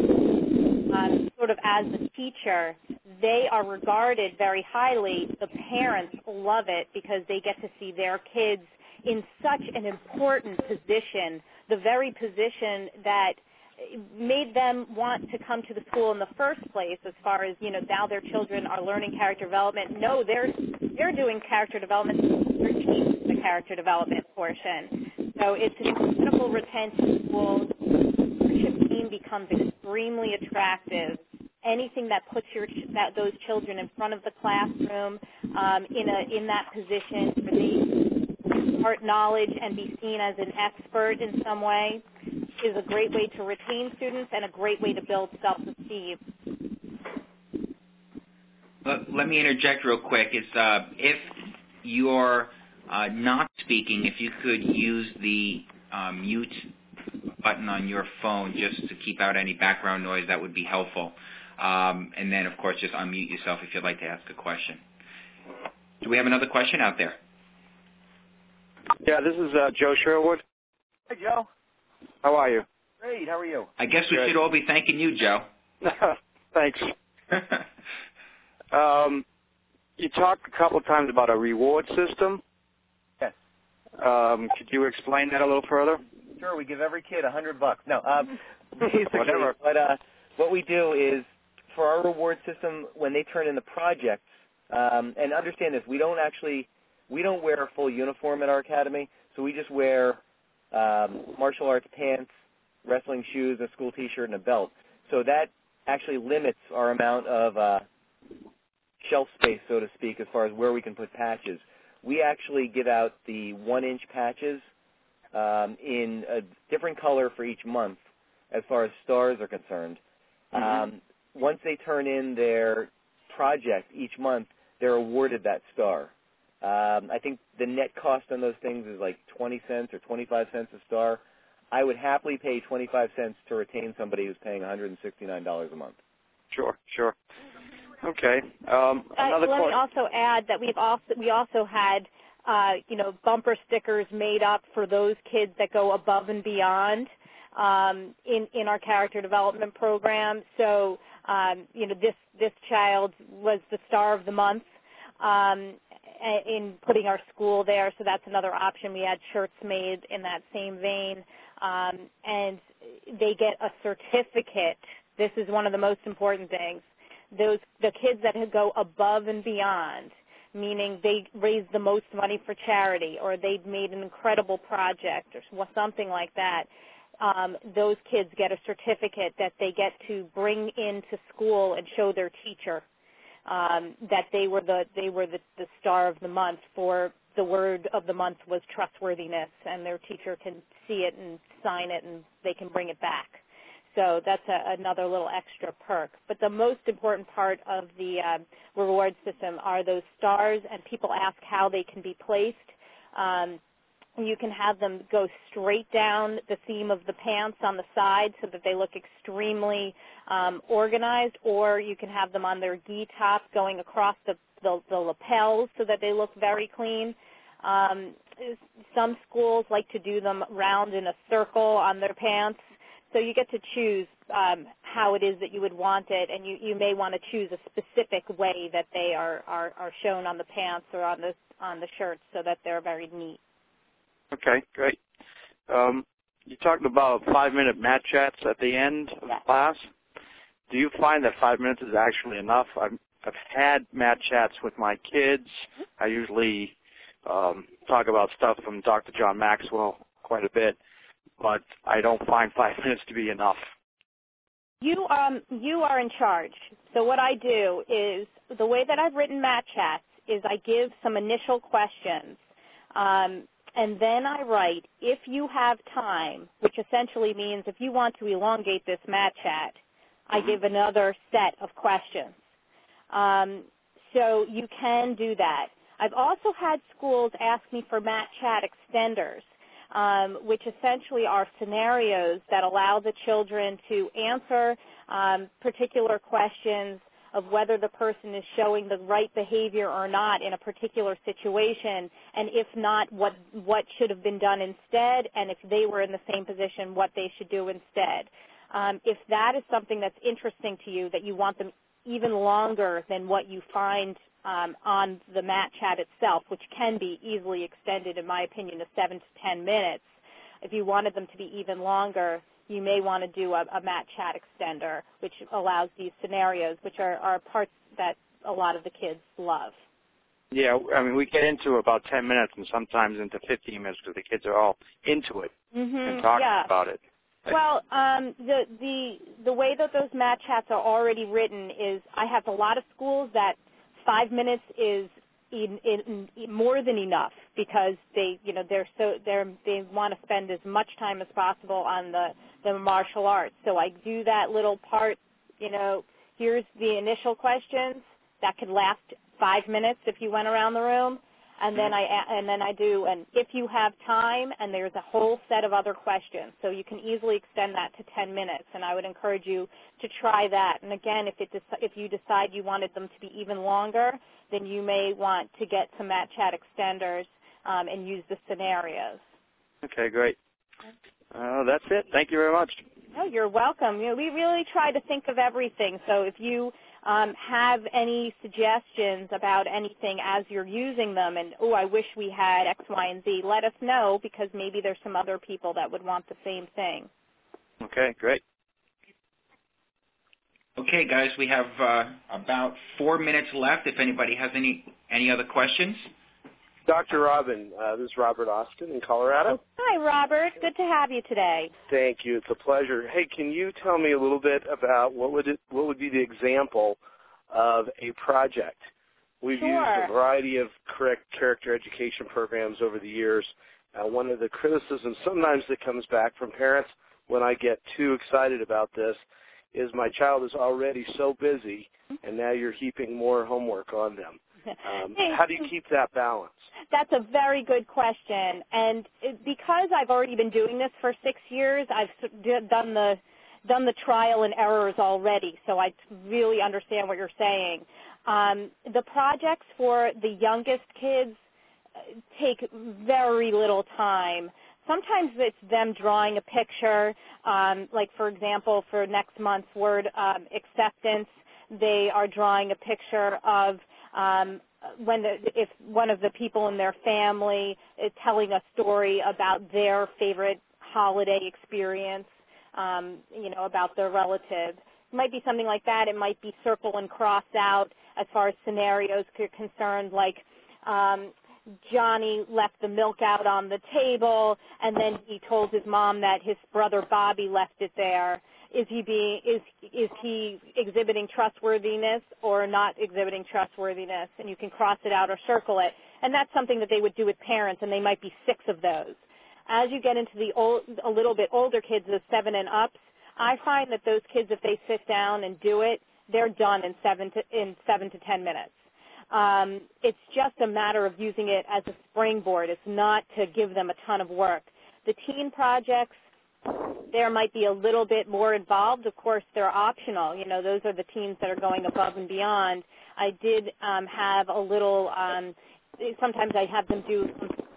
um, sort of as a teacher, they are regarded very highly. The parents love it because they get to see their kids in such an important position, the very position that made them want to come to the school in the first place, as far as, you know, now their children are learning character development. No, they're, they're doing character development. They're teaching the character development portion. So it's an incredible retention tool. The leadership team becomes extremely attractive. Anything that puts your that those children in front of the classroom um, in a in that position where they impart knowledge and be seen as an expert in some way is a great way to retain students and a great way to build self-esteem. Let, let me interject real quick. It's, uh, if you're uh, not speaking, if you could use the uh, mute button on your phone just to keep out any background noise, that would be helpful. Um, and then, of course, just unmute yourself if you'd like to ask a question. Do we have another question out there? Yeah, this is uh, Joe Sherwood. Hey, Joe. How are you? Great. How are you? I guess we Good. should all be thanking you, Joe. Thanks. um, you talked a couple of times about a reward system. Yes. Um, could you explain that a little further? Sure. We give every kid a hundred bucks. No, um, basically, Whatever. But uh, what we do is for our reward system, when they turn in the projects, um, and understand this, we don't actually we don't wear a full uniform at our academy, so we just wear um, martial arts pants, wrestling shoes, a school T-shirt, and a belt. So that actually limits our amount of uh, shelf space, so to speak, as far as where we can put patches. We actually give out the one-inch patches um, in a different color for each month as far as stars are concerned. Mm-hmm. Um, once they turn in their project each month, they're awarded that star. Um, I think the net cost on those things is like twenty cents or twenty-five cents a star. I would happily pay twenty-five cents to retain somebody who's paying one hundred sixty-nine dollars a month. Sure, sure. Okay. Um, another uh, let question. me also add that we've also we also had uh, you know bumper stickers made up for those kids that go above and beyond um, in in our character development program. So um, you know this this child was the star of the month um, in putting our school there. So that's another option. We had shirts made in that same vein, um, and they get a certificate. This is one of the most important things. Those the kids that go above and beyond, meaning they raised the most money for charity, or they've made an incredible project, or something like that. Um, those kids get a certificate that they get to bring into school and show their teacher um, that they were the they were the, the star of the month. For the word of the month was trustworthiness, and their teacher can see it and sign it, and they can bring it back. So that's a, another little extra perk. But the most important part of the uh, reward system are those stars, and people ask how they can be placed. Um, you can have them go straight down the seam of the pants on the side so that they look extremely um, organized, or you can have them on their gi top going across the, the, the lapels so that they look very clean. Um, some schools like to do them round in a circle on their pants. So you get to choose um, how it is that you would want it, and you, you may want to choose a specific way that they are, are, are shown on the pants or on the on the shirts so that they're very neat. Okay, great. Um, you talked about five-minute mat chats at the end of Yes. the class. Do you find that five minutes is actually enough? I've, I've had mat chats with my kids. I usually um, talk about stuff from Doctor John Maxwell quite a bit, but I don't find five minutes to be enough. You um you are in charge. So what I do is the way that I've written mat chats is I give some initial questions, um, and then I write if you have time, which essentially means if you want to elongate this mat chat, I give another set of questions. Um, so you can do that. I've also had schools ask me for mat chat extenders, um, which essentially are scenarios that allow the children to answer um, particular questions of whether the person is showing the right behavior or not in a particular situation, and if not, what what should have been done instead, and if they were in the same position, what they should do instead. Um, if that is something that's interesting to you, that you want them even longer than what you find um, on the mat chat itself, which can be easily extended, in my opinion, to seven to ten minutes. If you wanted them to be even longer, you may want to do a, a mat chat extender, which allows these scenarios, which are, are parts that a lot of the kids love. Yeah, I mean, we get into about ten minutes and sometimes into fifteen minutes because the kids are all into it mm-hmm, and talking yeah. about it. Well, um, the the the way that those mat chats are already written is I have a lot of schools that five minutes is in, in, in more than enough because they you know they're so they're they want to spend as much time as possible on the the martial arts. So I do that little part. You know, here's the initial questions that could last five minutes if you went around the room. And then I and then I do an if you have time, and there's a whole set of other questions. So you can easily extend that to ten minutes, and I would encourage you to try that. And again, if it if you decide you wanted them to be even longer, then you may want to get some mat chat extenders um, and use the scenarios. Okay, great. Uh, that's it. Thank you very much. Oh, you're welcome. You know, we really try to think of everything. So if you um, have any suggestions about anything as you're using them and, oh, I wish we had X, Y, and Z, let us know because maybe there's some other people that would want the same thing. Okay, great. Okay, guys, we have uh, about four minutes left if anybody has any, any other questions. Doctor Robin, uh, this is Robert Austin in Colorado. Hi, Robert. Good to have you today. Thank you. It's a pleasure. Hey, can you tell me a little bit about what would it, what would be the example of a project? We've Sure. used a variety of correct character education programs over the years. Uh, one of the criticisms sometimes that comes back from parents when I get too excited about this is my child is already so busy, and now you're heaping more homework on them. Um, how do you keep that balance? That's a very good question, and it, because I've already been doing this for six years, I've done the done the trial and errors already, so I really understand what you're saying. Um, the projects for the youngest kids take very little time. Sometimes it's them drawing a picture, um, like, for example, for next month's word um, acceptance, they are drawing a picture of um, when the, if one of the people in their family is telling a story about their favorite holiday experience, um, you know, about their relative. It might be something like that. It might be circle and cross out as far as scenarios are concerned, like um, Johnny left the milk out on the table, and then he told his mom that his brother Bobby left it there. Is he being is is he exhibiting trustworthiness or not exhibiting trustworthiness? And you can cross it out or circle it. And that's something that they would do with parents, and they might be six of those. As you get into the old, a little bit older kids, the seven and ups, I find that those kids, if they sit down and do it, they're done in seven to in seven to ten minutes. Um, it's just a matter of using it as a springboard. It's not to give them a ton of work. The teen projects, there might be a little bit more involved. Of course, they're optional. You know, those are the teams that are going above and beyond. I did um, have a little, um, sometimes I have them do some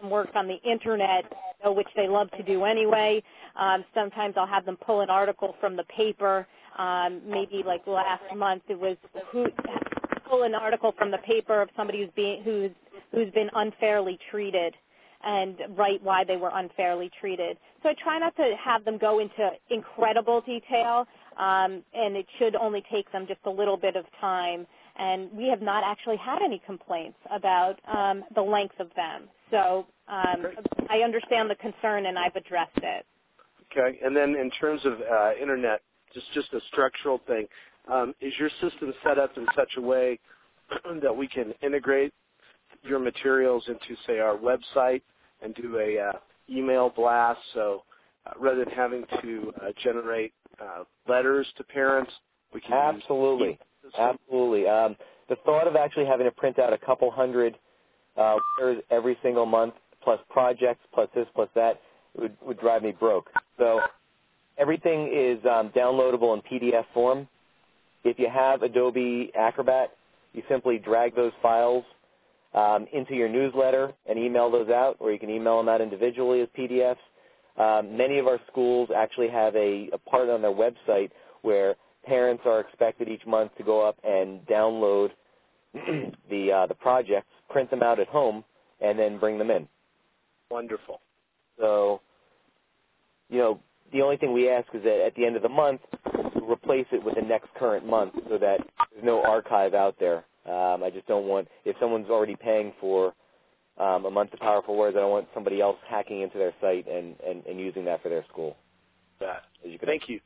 some work on the internet, which they love to do anyway. Um, sometimes I'll have them pull an article from the paper. Um, maybe like last month, it was who, pull an article from the paper of somebody who's being who's who's been unfairly treated, and write why they were unfairly treated. So I try not to have them go into incredible detail, um, and it should only take them just a little bit of time. And we have not actually had any complaints about um, the length of them. So um, I understand the concern, and I've addressed it. Okay. And then in terms of uh, internet, just just a structural thing, um, is your system set up in such a way that we can integrate your materials into, say, our website and do a uh, email blast? So uh, rather than having to uh, generate uh, letters to parents, we can absolutely, use absolutely. Um, the thought of actually having to print out a couple hundred uh, letters every single month, plus projects, plus this, plus that, would, would drive me broke. So everything is um, downloadable in P D F form. If you have Adobe Acrobat, you simply drag those files um, into your newsletter and email those out, or you can email them out individually as P D Fs. Um, many of our schools actually have a, a part on their website where parents are expected each month to go up and download the uh, the projects, print them out at home, and then bring them in. Wonderful. So, you know, the only thing we ask is that at the end of the month, replace it with the next current month so that there's no archive out there. Um, I just don't want, if someone's already paying for um, a month of Powerful Words, I don't want somebody else hacking into their site and, and, and using that for their school. That. You Thank you.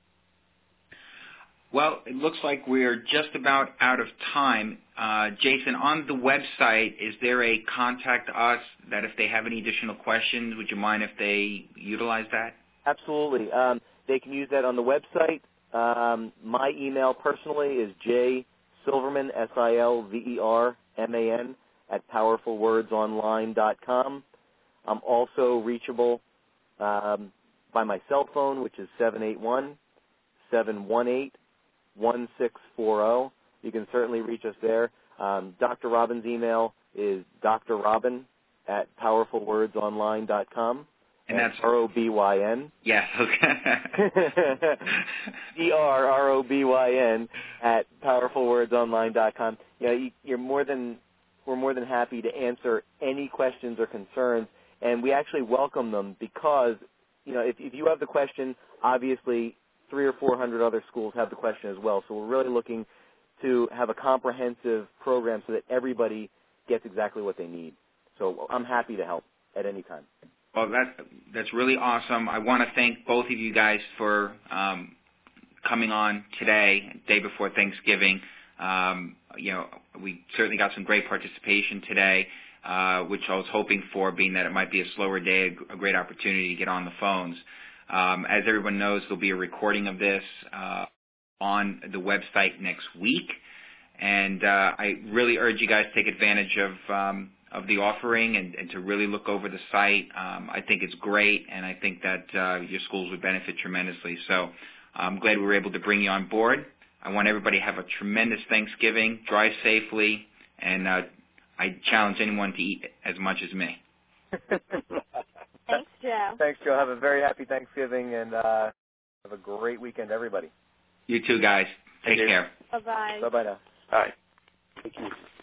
Well, it looks like we're just about out of time. Uh, Jason, on the website, is there a contact us that if they have any additional questions, would you mind if they utilize that? Absolutely. Um, they can use that on the website. Um, my email personally is j silverman, S I L V E R M A N, at powerful words online dot com. I'm also reachable um, by my cell phone, which is seven eight one, seven one eight, one six four zero. You can certainly reach us there. Um, Doctor Robin's email is d r robin at powerful words online dot com. And that's R O B Y N. Yes, okay. D R R O B Y N at powerful words online dot com. You know, you, you're more than we're more than happy to answer any questions or concerns, and we actually welcome them because, you know, if, if you have the question, obviously three or four hundred other schools have the question as well. So we're really looking to have a comprehensive program so that everybody gets exactly what they need. So I'm happy to help at any time. Well, that, that's really awesome. I want to thank both of you guys for um, coming on today, day before Thanksgiving. Um, you know, we certainly got some great participation today, uh, which I was hoping for, being that it might be a slower day, a great opportunity to get on the phones. Um, as everyone knows, there'll be a recording of this uh, on the website next week, and uh, I really urge you guys to take advantage of um, of the offering and, and to really look over the site. Um, I think it's great, and I think that uh, your schools would benefit tremendously. So I'm glad we were able to bring you on board. I want everybody to have a tremendous Thanksgiving, drive safely, and uh, I challenge anyone to eat as much as me. Thanks, Joe. Thanks, Joe. Have a very happy Thanksgiving, and uh, have a great weekend, everybody. You too, guys. Take care. Bye-bye. Bye-bye now. All right. Thank you.